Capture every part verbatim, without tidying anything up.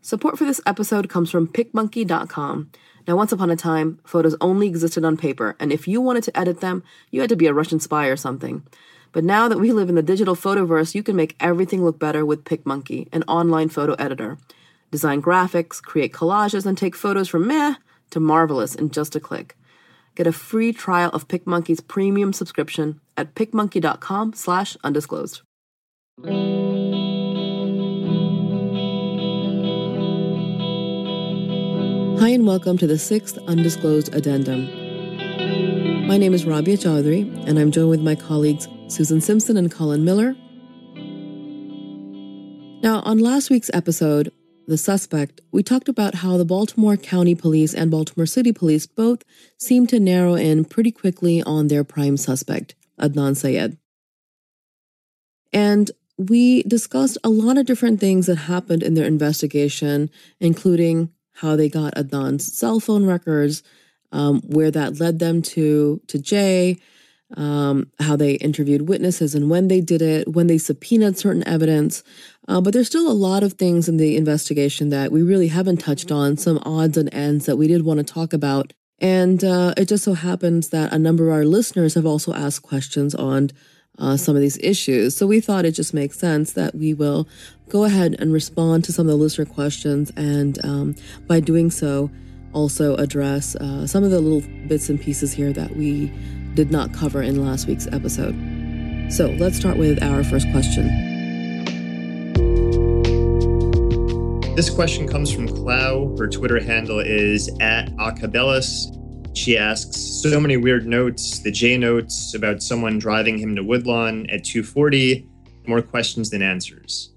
Support for this episode comes from pic monkey dot com. Now, once upon a time, photos only existed on paper, and if you wanted to edit them, you had to be a Russian spy or something. But now that we live in the digital photoverse, you can make everything look better with PicMonkey, an online photo editor. Design graphics, create collages, and take photos from meh to marvelous in just a click. Get a free trial of PicMonkey's premium subscription at pic monkey dot com slash undisclosed. Hi and welcome to the sixth Undisclosed Addendum. My name is Rabia Chaudhry, and I'm joined with my colleagues Susan Simpson and Colin Miller. Now, on last week's episode, The Suspect, we talked about how the Baltimore County Police and Baltimore City Police both seemed to narrow in pretty quickly on their prime suspect, Adnan Syed. And we discussed a lot of different things that happened in their investigation, including how they got Adnan's cell phone records, um, where that led them to, to Jay, um, how they interviewed witnesses and when they did it, when they subpoenaed certain evidence. Uh, but there's still a lot of things in the investigation that we really haven't touched on, some odds and ends that we did want to talk about. And uh, it just so happens that a number of our listeners have also asked questions on Uh, some of these issues. So we thought it just makes sense that we will go ahead and respond to some of the listener questions, and um, by doing so, also address uh, some of the little bits and pieces here that we did not cover in last week's episode. So let's start with our first question. This question comes from Clau. Her Twitter handle is at Acabellas. She asks, so many weird notes, the J notes about someone driving him to Woodlawn at two forty, more questions than answers.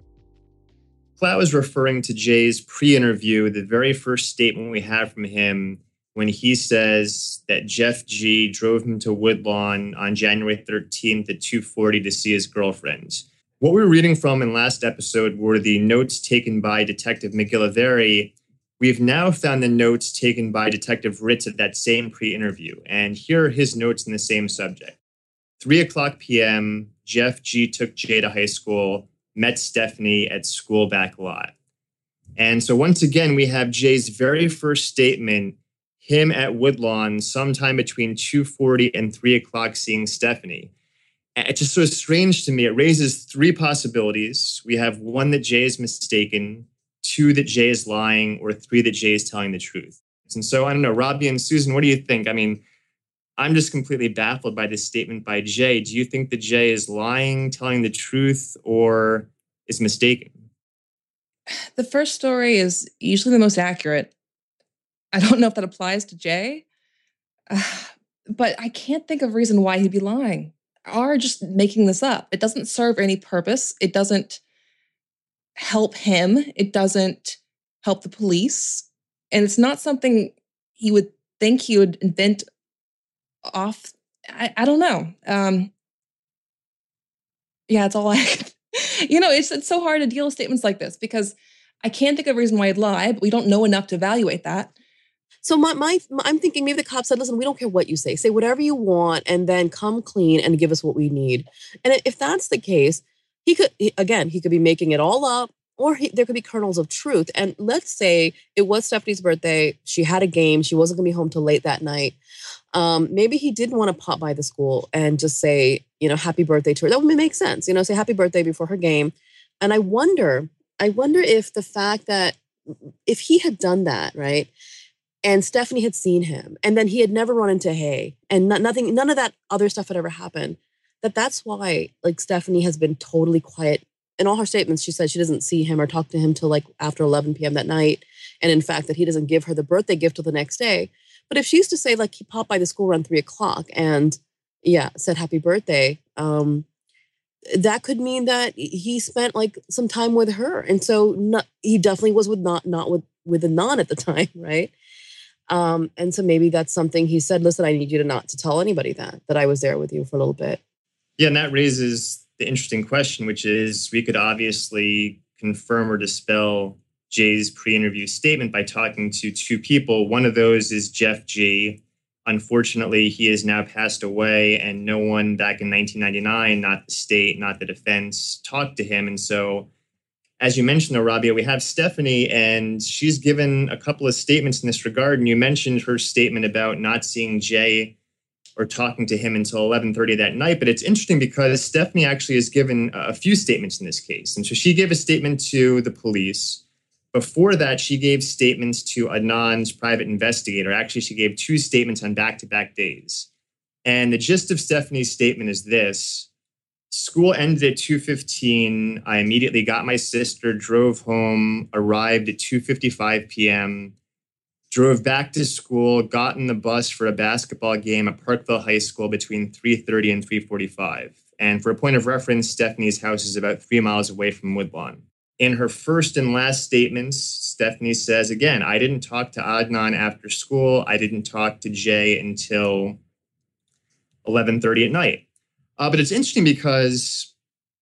Clau is referring to Jay's pre-interview, the very first statement we have from him when he says that Jeff G drove him to Woodlawn on January thirteenth at two forty to see his girlfriend. What we were reading from in last episode were the notes taken by Detective McGillivray. We've now found the notes taken by Detective Ritz at that same pre-interview, and here are his notes in the same subject. three o'clock p.m., Jeff G took Jay to high school, met Stephanie at school back lot. And so once again, we have Jay's very first statement, him at Woodlawn sometime between two forty and three o'clock seeing Stephanie. And it's just so strange to me. It raises three possibilities. We have one that Jay is mistaken, two that Jay is lying, or three that Jay is telling the truth. And so, I don't know, Robbie and Susan, what do you think? I mean, I'm just completely baffled by this statement by Jay. Do you think that Jay is lying, telling the truth, or is mistaken? The first story is usually the most accurate. I don't know if that applies to Jay, uh, but I can't think of a reason why he'd be lying or just making this up. It doesn't serve any purpose. It doesn't help him. It doesn't help the police. And it's not something he would think he would invent off. I, I don't know. Um, yeah, it's all I, you know, it's, it's so hard to deal with statements like this because I can't think of a reason why he'd lie, but we don't know enough to evaluate that. So my, my, I'm thinking maybe the cop said, listen, we don't care what you say. Say whatever you want and then come clean and give us what we need. And if that's the case, he could, he, again, he could be making it all up, or he, there could be kernels of truth. And let's say it was Stephanie's birthday. She had a game. She wasn't going to be home till late that night. Um, maybe he didn't want to pop by the school and just say, you know, happy birthday to her. That would make sense. You know, say happy birthday before her game. And I wonder, I wonder if the fact that if he had done that, right, and Stephanie had seen him, and then he had never run into Hay, and not, nothing, none of that other stuff had ever happened, that that's why, like, Stephanie has been totally quiet. In all her statements, she said she doesn't see him or talk to him till like after eleven p.m. that night. And in fact, that he doesn't give her the birthday gift till the next day. But if she used to say, like, he popped by the school around three o'clock and, yeah, said happy birthday, um, that could mean that he spent like some time with her. And so not, he definitely was with not, not with, with Adnan at the time, right? Um, and so maybe that's something he said, listen, I need you to not to tell anybody that, that I was there with you for a little bit. Yeah, and that raises the interesting question, which is we could obviously confirm or dispel Jay's pre-interview statement by talking to two people. One of those is Jeff G. Unfortunately, he has now passed away, and no one back in nineteen ninety-nine, not the state, not the defense, talked to him. And so as you mentioned, though, Rabia, we have Stephanie, and she's given a couple of statements in this regard. And you mentioned her statement about not seeing Jay or talking to him until eleven thirty that night. But it's interesting because Stephanie actually has given a few statements in this case. And so she gave a statement to the police. Before that, she gave statements to Adnan's private investigator. Actually, she gave two statements on back-to-back days. And the gist of Stephanie's statement is this. School ended at two fifteen. I immediately got my sister, drove home, arrived at two fifty-five p.m., drove back to school, got in the bus for a basketball game at Parkville High School between three thirty and three forty-five. And for a point of reference, Stephanie's house is about three miles away from Woodlawn. In her first and last statements, Stephanie says, again, I didn't talk to Adnan after school. I didn't talk to Jay until eleven thirty at night. Uh, but it's interesting because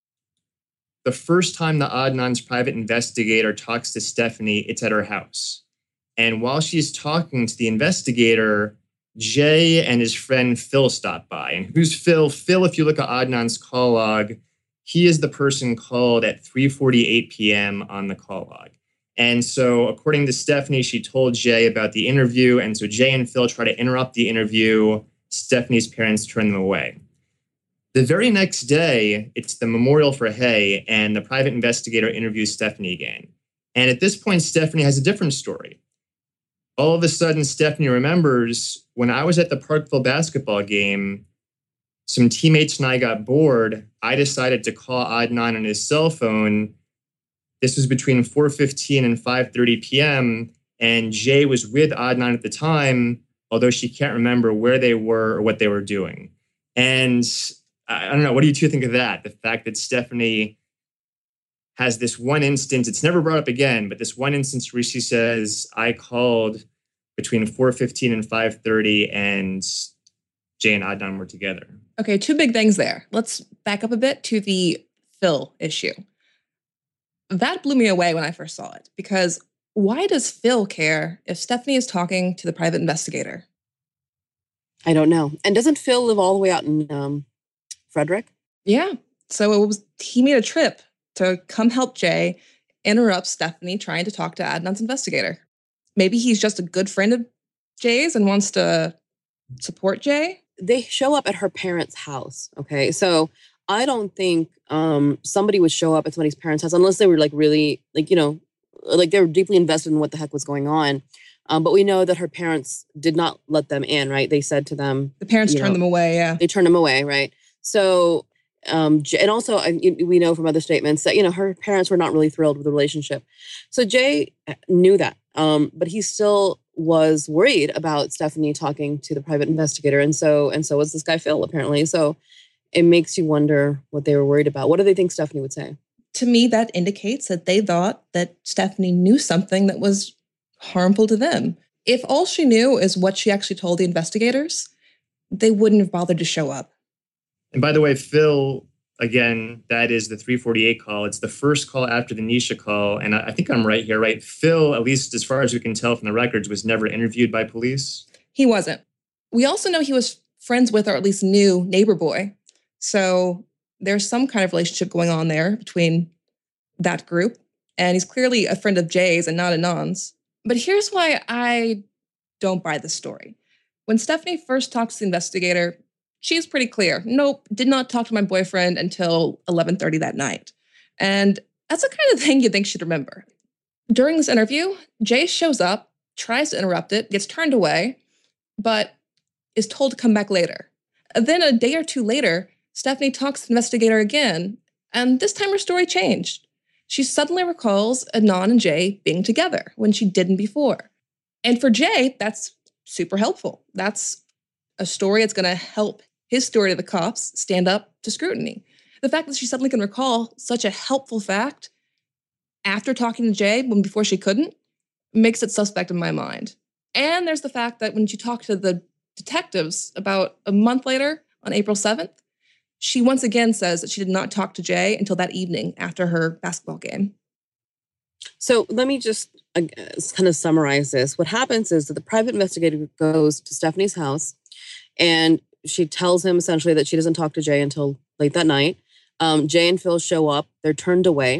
the first time that Adnan's private investigator talks to Stephanie, it's at her house. And while she's talking to the investigator, Jay and his friend Phil stop by. And who's Phil? Phil, if you look at Adnan's call log, he is the person called at three forty-eight p.m. on the call log. And so according to Stephanie, she told Jay about the interview. And so Jay and Phil try to interrupt the interview. Stephanie's parents turn them away. The very next day, it's the memorial for Hay, and the private investigator interviews Stephanie again. And at this point, Stephanie has a different story. All of a sudden, Stephanie remembers, when I was at the Parkville basketball game, some teammates and I got bored. I decided to call Adnan on his cell phone. This was between four fifteen and five thirty p.m., and Jay was with Adnan at the time, although she can't remember where they were or what they were doing. And I don't know, what do you two think of that? The fact that Stephanie has this one instance, it's never brought up again, but this one instance where she says, I called between four fifteen and five thirty and Jay and Adnan were together. Okay, two big things there. Let's back up a bit to the Phil issue. That blew me away when I first saw it, because why does Phil care if Stephanie is talking to the private investigator? I don't know. And doesn't Phil live all the way out in um, Frederick? Yeah. So it was he made a trip to come help Jay interrupt Stephanie trying to talk to Adnan's investigator. Maybe he's just a good friend of Jay's and wants to support Jay. They show up at her parents' house. Okay. So I don't think um, somebody would show up at somebody's parents' house unless they were like really, like, you know, like they were deeply invested in what the heck was going on. Um, but we know that her parents did not let them in, right? They said to them. The parents turned know, them away, yeah. They turned them away, right? So, um, and also uh, we know from other statements that, you know, her parents were not really thrilled with the relationship. So Jay knew that, um, but he still was worried about Stephanie talking to the private investigator. And so, and so was this guy Phil, apparently. So it makes you wonder what they were worried about. What do they think Stephanie would say? To me, that indicates that they thought that Stephanie knew something that was harmful to them. If all she knew is what she actually told the investigators, they wouldn't have bothered to show up. And by the way, Phil, again, that is the three forty-eight call. It's the first call after the Nisha call. And I think I'm right here, right? Phil, at least as far as we can tell from the records, was never interviewed by police. He wasn't. We also know he was friends with, or at least knew, Neighbor Boy. So there's some kind of relationship going on there between that group. And he's clearly a friend of Jay's and not Adnan's. But here's why I don't buy this story. When Stephanie first talks to the investigator, she's pretty clear. Nope, did not talk to my boyfriend until eleven thirty that night. And that's the kind of thing you'd think she'd remember. During this interview, Jay shows up, tries to interrupt it, gets turned away, but is told to come back later. And then a day or two later, Stephanie talks to the investigator again, and this time her story changed. She suddenly recalls Adnan and Jay being together when she didn't before. And for Jay, that's super helpful. That's a story that's going to help his story to the cops stand up to scrutiny. The fact that she suddenly can recall such a helpful fact after talking to Jay when before she couldn't makes it suspect in my mind. And there's the fact that when she talked to the detectives about a month later on April seventh, she once again says that she did not talk to Jay until that evening after her basketball game. So let me just uh, kind of summarize this. What happens is that the private investigator goes to Stephanie's house and she tells him essentially that she doesn't talk to Jay until late that night. Um, Jay and Phil show up. They're turned away.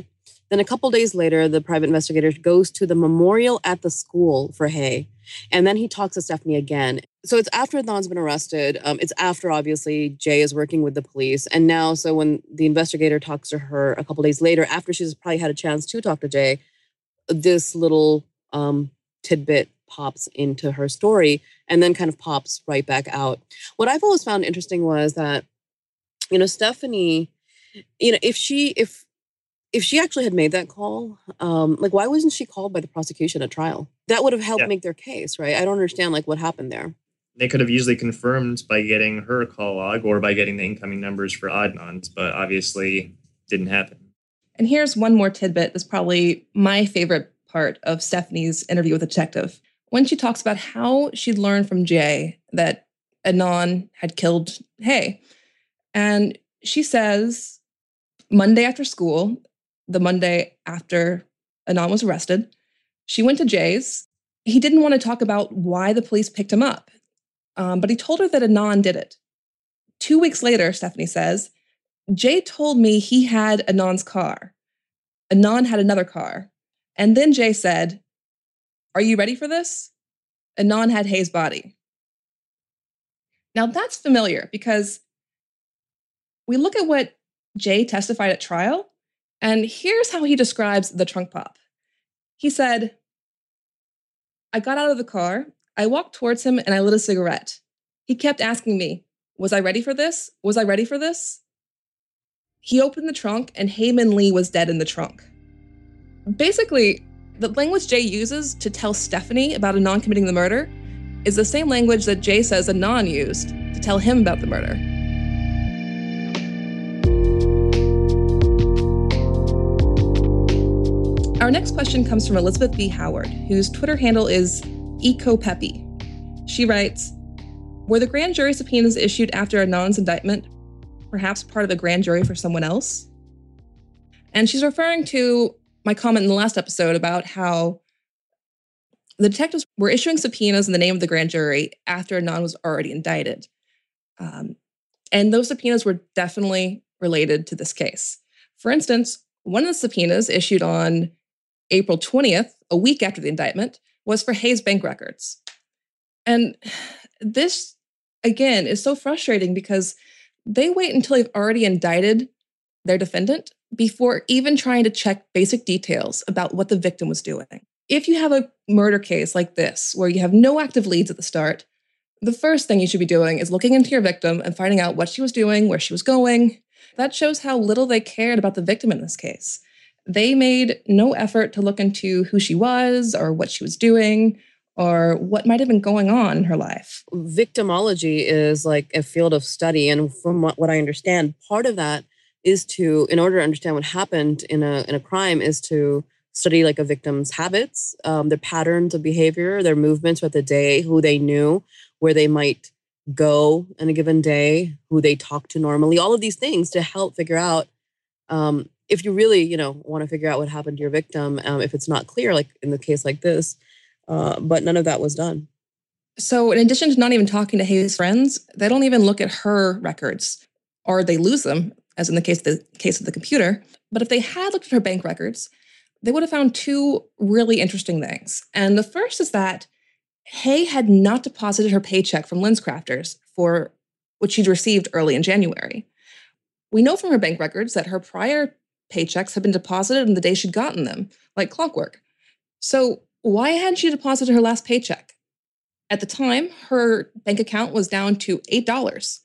Then a couple days later, the private investigator goes to the memorial at the school for Hae. And then he talks to Stephanie again. So it's after Adnan's been arrested. Um, it's after, obviously, Jay is working with the police. And now, so when the investigator talks to her a couple days later, after she's probably had a chance to talk to Jay, this little um, tidbit pops into her story and then kind of pops right back out. What I've always found interesting was that, you know, Stephanie, you know, if she, if, if she actually had made that call, um, like, why wasn't she called by the prosecution at trial? That would have helped Yeah. make their case, right? I don't understand, like, what happened there. They could have easily confirmed by getting her call log or by getting the incoming numbers for Adnan's, but obviously didn't happen. And here's one more tidbit that's probably my favorite part of Stephanie's interview with the detective. When she talks about how she'd learned from Jay that Adnan had killed Hae. And she says, Monday after school, the Monday after Adnan was arrested, she went to Jay's. He didn't want to talk about why the police picked him up, um, but he told her that Adnan did it. Two weeks later, Stephanie says, Jay told me he had Adnan's car. Adnan had another car. And then Jay said, are you ready for this? Adnan had Hae's body. Now that's familiar because we look at what Jay testified at trial, and here's how he describes the trunk pop. He said, I got out of the car, I walked towards him, and I lit a cigarette. He kept asking me, was I ready for this? Was I ready for this? He opened the trunk, and Hae Min Lee was dead in the trunk. Basically, the language Jay uses to tell Stephanie about Adnan committing the murder is the same language that Jay says Adnan used to tell him about the murder. Our next question comes from Elizabeth B. Howard, whose Twitter handle is EcoPeppy. She writes, were the grand jury subpoenas issued after Adnan's indictment perhaps part of the grand jury for someone else? And she's referring to my comment in the last episode about how the detectives were issuing subpoenas in the name of the grand jury after Adnan was already indicted. Um, and those subpoenas were definitely related to this case. For instance, one of the subpoenas issued on April twentieth, a week after the indictment, was for Hae's bank records. And this, again, is so frustrating because they wait until they've already indicted their defendant before even trying to check basic details about what the victim was doing. If you have a murder case like this, where you have no active leads at the start, the first thing you should be doing is looking into your victim and finding out what she was doing, where she was going. That shows how little they cared about the victim in this case. They made no effort to look into who she was or what she was doing or what might have been going on in her life. Victimology is like a field of study. And from what, what I understand, part of that is to, in order to understand what happened in a in a crime, is to study like a victim's habits, um, their patterns of behavior, their movements throughout the day, who they knew, where they might go in a given day, who they talk to normally, all of these things to help figure out um, if you really, you know, want to figure out what happened to your victim, um, if it's not clear, like in the case like this, uh, but none of that was done. So in addition to not even talking to Hae's friends, they don't even look at her records, or they lose them, as in the case of the case of the computer. But if they had looked at her bank records, they would have found two really interesting things. And the first is that Hae had not deposited her paycheck from LensCrafters for which she'd received early in January. We know from her bank records that her prior paychecks had been deposited on the day she'd gotten them, like clockwork. So why hadn't she deposited her last paycheck? At the time, her bank account was down to eight dollars.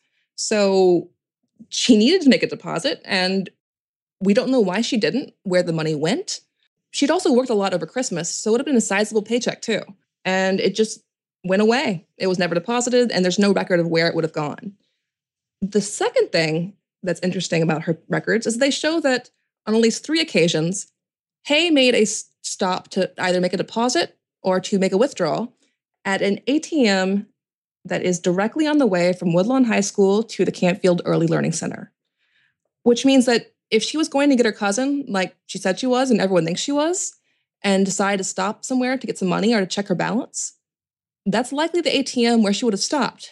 So she needed to make a deposit, and we don't know why she didn't, where the money went. She'd also worked a lot over Christmas, so it would have been a sizable paycheck too. And it just went away. It was never deposited, and there's no record of where it would have gone. The second thing that's interesting about her records is they show that on at least three occasions, Hae made a stop to either make a deposit or to make a withdrawal at an A T M that is directly on the way from Woodlawn High School to the Campfield Early Learning Center, which means that if she was going to get her cousin, like she said she was and everyone thinks she was, and decided to stop somewhere to get some money or to check her balance, that's likely the A T M where she would have stopped.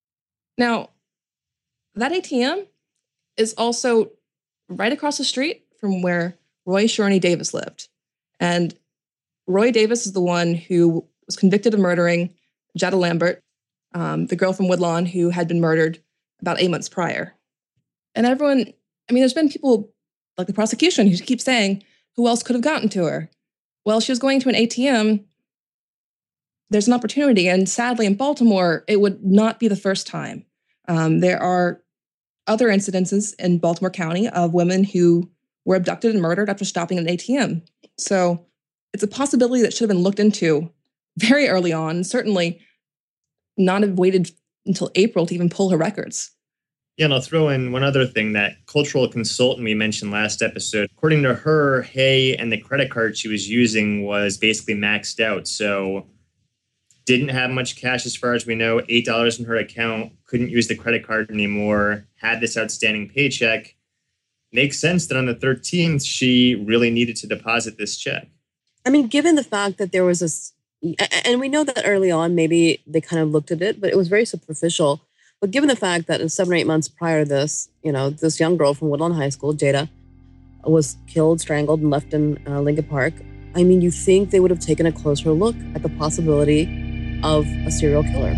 Now, that A T M is also right across the street from where Roy Shorney Davis lived. And Roy Davis is the one who was convicted of murdering Jetta Lambert, um, the girl from Woodlawn who had been murdered about eight months prior. And everyone, I mean, there's been people like the prosecution who keep saying, who else could have gotten to her? Well, she was going to an A T M. There's an opportunity. And sadly, in Baltimore, it would not be the first time. Um, there are other incidences in Baltimore County of women who were abducted and murdered after stopping at an A T M. So it's a possibility that should have been looked into very early on, certainly not have waited until April to even pull her records. Yeah, and I'll throw in one other thing. That cultural consultant we mentioned last episode, according to her, Hay and the credit card she was using was basically maxed out. So didn't have much cash as far as we know, eight dollars in her account, couldn't use the credit card anymore, had this outstanding paycheck. Makes sense that on the thirteenth, she really needed to deposit this check. I mean, given the fact that there was this, and we know that early on, maybe they kind of looked at it, but it was very superficial. But given the fact that in seven or eight months prior to this, you know, this young girl from Woodlawn High School, Jada, was killed, strangled, and left in uh, Lincoln Park, I mean, you think they would have taken a closer look at the possibility of a serial killer.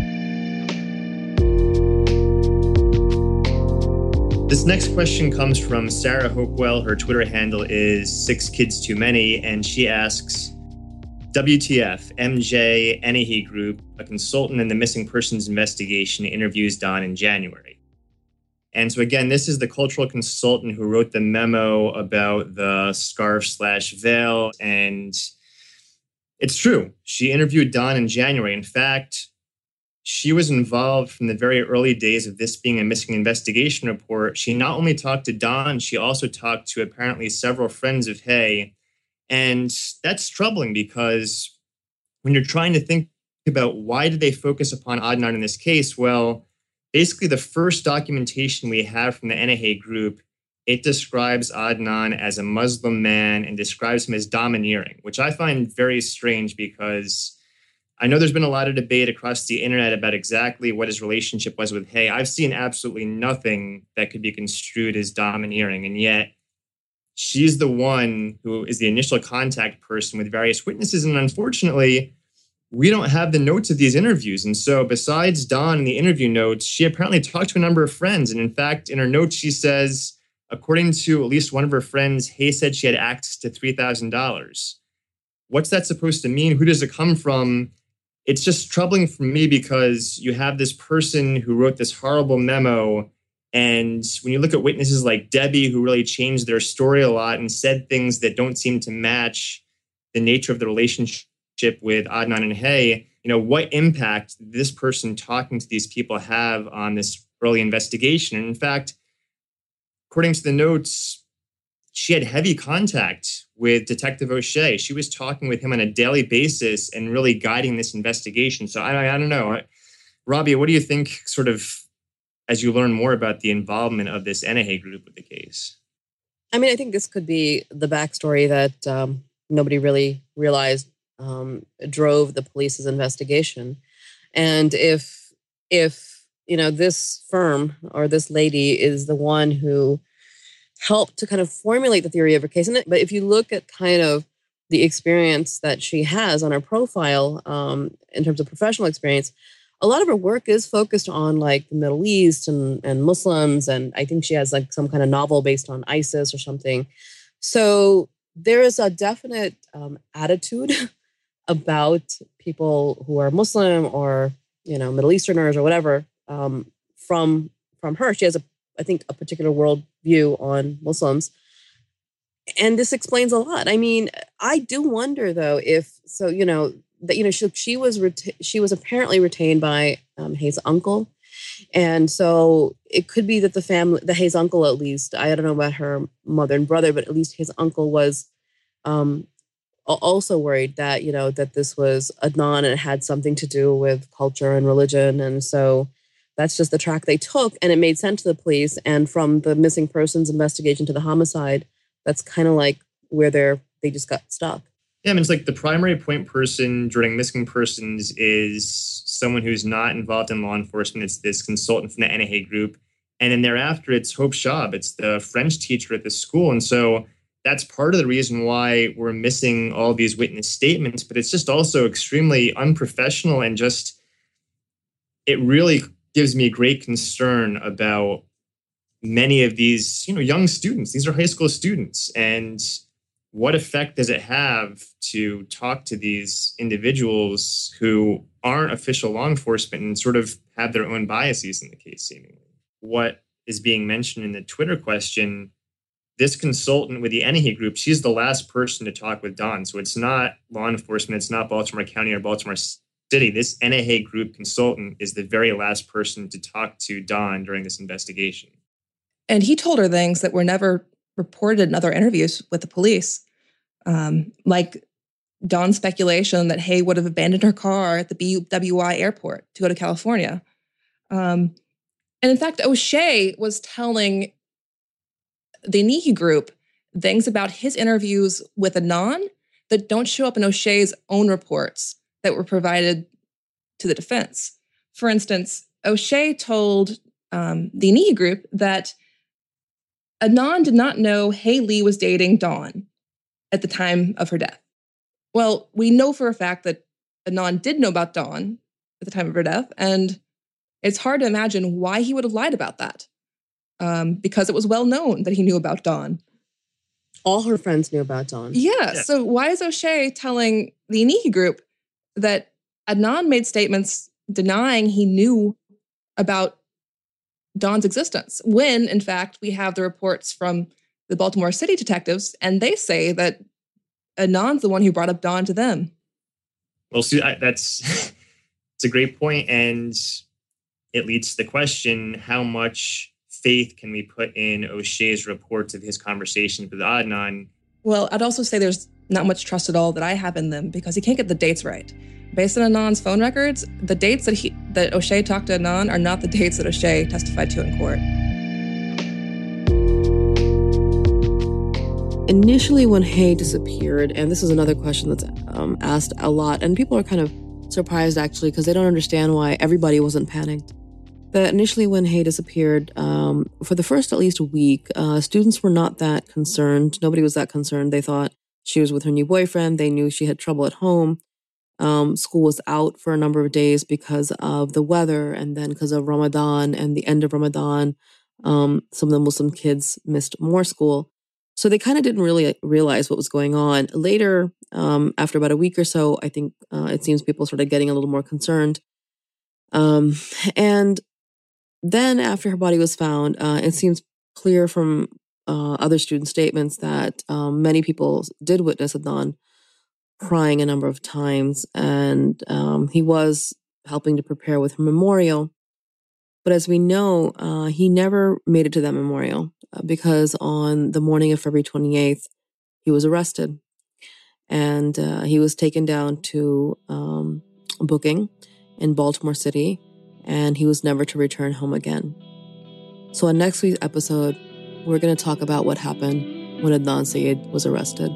This next question comes from Sarah Hopewell. Her Twitter handle is Six Kids Too Many, and she asks, W T F, M J Ennahee Group, a consultant in the missing persons investigation, interviews Don in January. And so again, this is the cultural consultant who wrote the memo about the scarf slash veil. And it's true. She interviewed Don in January. In fact, she was involved from the very early days of this being a missing investigation report. She not only talked to Don, she also talked to apparently several friends of Hay. And that's troubling because when you're trying to think about why did they focus upon Adnan in this case, well, basically the first documentation we have from the Ennahee Group, it describes Adnan as a Muslim man and describes him as domineering, which I find very strange because I know there's been a lot of debate across the internet about exactly what his relationship was with Hay. I've seen absolutely nothing that could be construed as domineering, and yet she's the one who is the initial contact person with various witnesses. And unfortunately, we don't have the notes of these interviews. And so besides Don and the interview notes, she apparently talked to a number of friends. And in fact, in her notes, she says, according to at least one of her friends, Hay said she had access to three thousand dollars. What's that supposed to mean? Who does it come from? It's just troubling for me because you have this person who wrote this horrible memo. And when you look at witnesses like Debbie, who really changed their story a lot and said things that don't seem to match the nature of the relationship with Adnan and Hay, you know, what impact did this person talking to these people have on this early investigation? And in fact, according to the notes, she had heavy contact with Detective O'Shea. She was talking with him on a daily basis and really guiding this investigation. So I, I don't know. Robbie, what do you think sort of as you learn more about the involvement of this Ennahee Group with the case? I mean, I think this could be the backstory that um, nobody really realized um, drove the police's investigation. And if, if, you know, this firm or this lady is the one who helped to kind of formulate the theory of her case. And it, but if you look at kind of the experience that she has on her profile um, in terms of professional experience, a lot of her work is focused on like the Middle East and, and Muslims. And I think she has like some kind of novel based on ISIS or something. So there is a definite um, attitude about people who are Muslim or, you know, Middle Easterners or whatever um, from, from her. She has a, I think, a particular world view on Muslims. And this explains a lot. I mean, I do wonder though, if, so, you know, that, you know, she, she was, reta- she was apparently retained by um, Hay's uncle. And so it could be that the family, the Hay's uncle, at least, I don't know about her mother and brother, but at least his uncle was um, also worried that, you know, that this was Adnan and it had something to do with culture and religion. And so that's just the track they took. And it made sense to the police. And from the missing persons investigation to the homicide, that's kind of like where they're, they just got stuck. Yeah, I mean, it's like the primary point person during missing persons is someone who's not involved in law enforcement. It's this consultant from the Ennahee Group. And then thereafter, it's Hope Schaub. It's the French teacher at the school. And so that's part of the reason why we're missing all these witness statements, but it's just also extremely unprofessional and just, it really gives me great concern about many of these, you know, young students. These are high school students. And what effect does it have to talk to these individuals who aren't official law enforcement and sort of have their own biases in the case, seemingly? What is being mentioned in the Twitter question, this consultant with the Enohy Group, she's the last person to talk with Don. So it's not law enforcement, it's not Baltimore County or Baltimore City. This Enohy Group consultant is the very last person to talk to Don during this investigation. And he told her things that were never reported in other interviews with the police. Um, like Dawn's speculation that Hay would have abandoned her car at the B W I airport to go to California. Um, and in fact, O'Shea was telling the Enohy Group things about his interviews with Adnan that don't show up in O'Shea's own reports that were provided to the defense. For instance, O'Shea told um, the Enohy Group that Adnan did not know Hae Lee was dating Dawn at the time of her death. Well, we know for a fact that Adnan did know about Dawn at the time of her death, and it's hard to imagine why he would have lied about that, um, because it was well known that he knew about Dawn. All her friends knew about Dawn. Yeah, Yeah. so why is O'Shea telling the Enohy Group that Adnan made statements denying he knew about Dawn's existence, when, in fact, we have the reports from the Baltimore City detectives, and they say that Adnan's the one who brought up Dawn to them? Well, see, I, that's it's a great point, and it leads to the question: how much faith can we put in O'Shea's reports of his conversations with Adnan? Well, I'd also say there's not much trust at all that I have in them, because he can't get the dates right. Based on Adnan's phone records, the dates that he that O'Shea talked to Adnan are not the dates that O'Shea testified to in court. Initially, when Hae disappeared, and this is another question that's um, asked a lot, and people are kind of surprised actually because they don't understand why everybody wasn't panicked. But initially, when Hae disappeared, um, for the first at least a week, uh, students were not that concerned. Nobody was that concerned. They thought she was with her new boyfriend. They knew she had trouble at home. Um, school was out for a number of days because of the weather, and then because of Ramadan and the end of Ramadan, um, some of the Muslim kids missed more school. So they kind of didn't really realize what was going on. Later, um, after about a week or so, I think uh, it seems people started getting a little more concerned. Um, and then after her body was found, uh, it seems clear from uh, other student statements that um, many people did witness Adnan crying a number of times, and um, he was helping to prepare with her memorial. But as we know, uh, he never made it to that memorial uh, because on the morning of February twenty-eighth, he was arrested, and uh, he was taken down to um, booking in Baltimore City, and he was never to return home again. So on next week's episode, we're going to talk about what happened when Adnan Syed was arrested.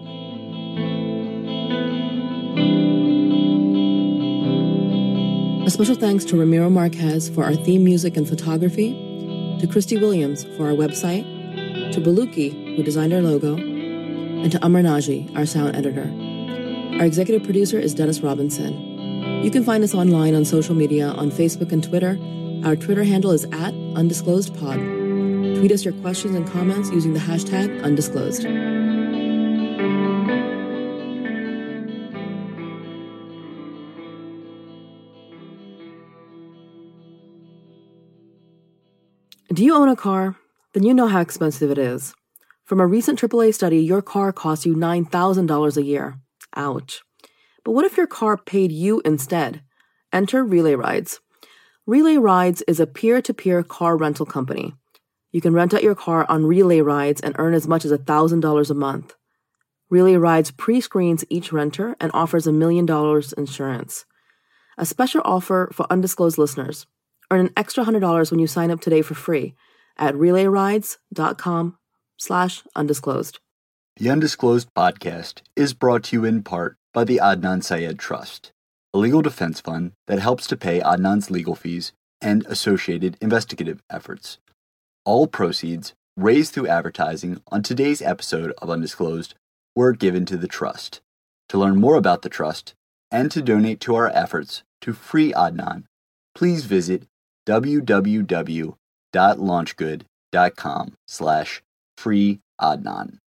A special thanks to Ramiro Marquez for our theme music and photography, to Christy Williams for our website, to Baluki, who designed our logo, and to Amar Naji, our sound editor. Our executive producer is Dennis Robinson. You can find us online on social media on Facebook and Twitter. Our Twitter handle is at undisclosedpod. Tweet us your questions and comments using the hashtag undisclosed. Do you own a car? Then you know how expensive it is. From a recent triple A study, your car costs you nine thousand dollars a year. Ouch. But what if your car paid you instead? Enter Relay Rides. Relay Rides is a peer-to-peer car rental company. You can rent out your car on Relay Rides and earn as much as one thousand dollars a month. Relay Rides pre-screens each renter and offers a million dollars insurance. A special offer for undisclosed listeners. Earn an extra one hundred dollars when you sign up today for free at relayrides.com slash undisclosed. The Undisclosed podcast is brought to you in part by the Adnan Syed Trust, a legal defense fund that helps to pay Adnan's legal fees and associated investigative efforts. All proceeds raised through advertising on today's episode of Undisclosed were given to the Trust. To learn more about the Trust and to donate to our efforts to free Adnan, please visit www.launchgood.com slash free Adnan.